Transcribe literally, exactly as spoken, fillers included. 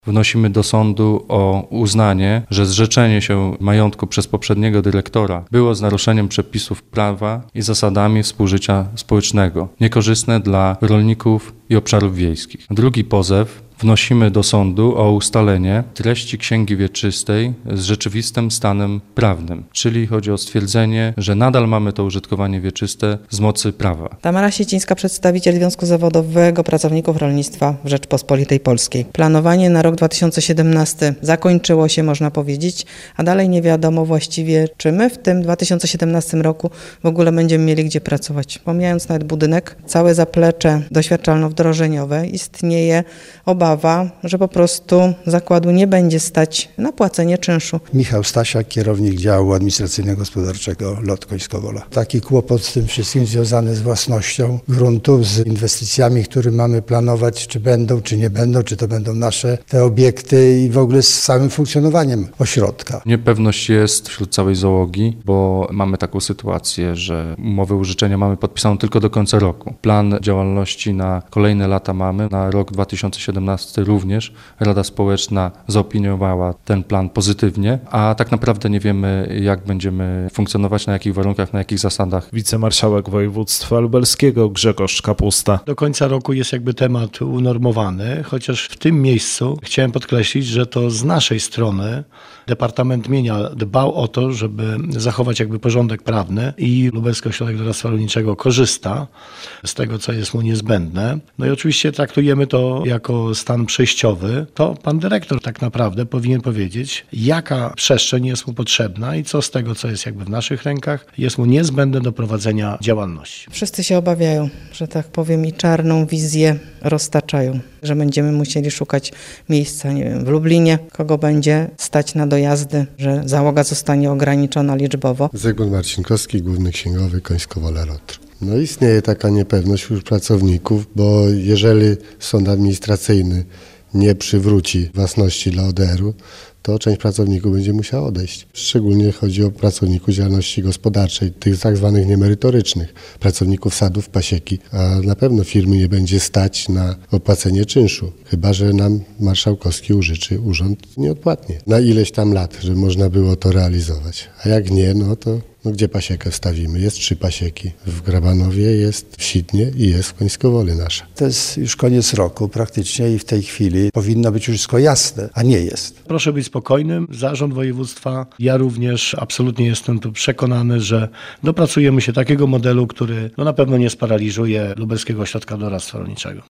Wnosimy do sądu o uznanie, że zrzeczenie się majątku przez poprzedniego dyrektora było z naruszeniem przepisów prawa i zasadami współżycia społecznego, niekorzystne dla rolników i obszarów wiejskich. Drugi pozew wnosimy do sądu o ustalenie treści księgi wieczystej z rzeczywistym stanem prawnym, czyli chodzi o stwierdzenie, że nadal mamy to użytkowanie wieczyste z mocy prawa. Tamara Siecińska, przedstawiciel Związku Zawodowego Pracowników Rolnictwa w Rzeczpospolitej Polskiej. Planowanie na rok dwa tysiące siedemnasty zakończyło się, można powiedzieć, a dalej nie wiadomo właściwie, czy my w tym dwa tysiące siedemnastym roku w ogóle będziemy mieli gdzie pracować. Pomijając nawet budynek, całe zaplecze doświadczalno-wdrożeniowe, istnieje obawa, że po prostu zakładu nie będzie stać na płacenie czynszu. Michał Stasiak, kierownik działu administracyjno-gospodarczego LOT Końskowola. Taki kłopot z tym wszystkim związany z własnością gruntów, z inwestycjami, które mamy planować, czy będą, czy nie będą, czy to będą nasze te obiekty i w ogóle z samym funkcjonowaniem ośrodka. Niepewność jest wśród całej załogi, bo mamy taką sytuację, że umowę użyczenia mamy podpisaną tylko do końca roku. Plan działalności na kolejne lata mamy, na rok dwa tysiące siedemnasty również. Rada Społeczna zaopiniowała ten plan pozytywnie, a tak naprawdę nie wiemy, jak będziemy funkcjonować, na jakich warunkach, na jakich zasadach. Wicemarszałek województwa lubelskiego Grzegorz Kapusta. Do końca roku jest jakby temat unormowany, chociaż w tym miejscu chciałem podkreślić, że to z naszej strony Departament Mienia dbał o to, żeby zachować jakby porządek prawny i Lubelski Ośrodek Doradztwa Rolniczego korzysta z tego, co jest mu niezbędne. No i oczywiście traktujemy to jako stan przejściowy. To pan dyrektor tak naprawdę powinien powiedzieć, jaka przestrzeń jest mu potrzebna i co z tego, co jest jakby w naszych rękach, jest mu niezbędne do prowadzenia działalności. Wszyscy się obawiają, że tak powiem, i czarną wizję roztaczają, że będziemy musieli szukać miejsca, nie wiem, w Lublinie, kogo będzie stać na dojazdy, że załoga zostanie ograniczona liczbowo. Zygmunt Marcinkowski, główny księgowy Końskowola LOTR. No istnieje taka niepewność wśród pracowników, bo jeżeli sąd administracyjny nie przywróci własności dla O D R-u, to część pracowników będzie musiała odejść. Szczególnie chodzi o pracowników działalności gospodarczej, tych tak zwanych niemerytorycznych, pracowników sadów, pasieki, a na pewno firmy nie będzie stać na opłacenie czynszu, chyba że nam marszałkowski użyczy urząd nieodpłatnie. Na ileś tam lat, żeby można było to realizować. A jak nie, no to no gdzie pasiekę wstawimy? Jest trzy pasieki. W Grabanowie, jest w Sidnie i jest w Końskowoli nasza. To jest już koniec roku praktycznie i w tej chwili powinno być już wszystko jasne, a nie jest. Proszę być spokojnym. Zarząd województwa, ja również absolutnie jestem tu przekonany, że dopracujemy się takiego modelu, który no na pewno nie sparaliżuje Lubelskiego Ośrodka Doradztwa Rolniczego.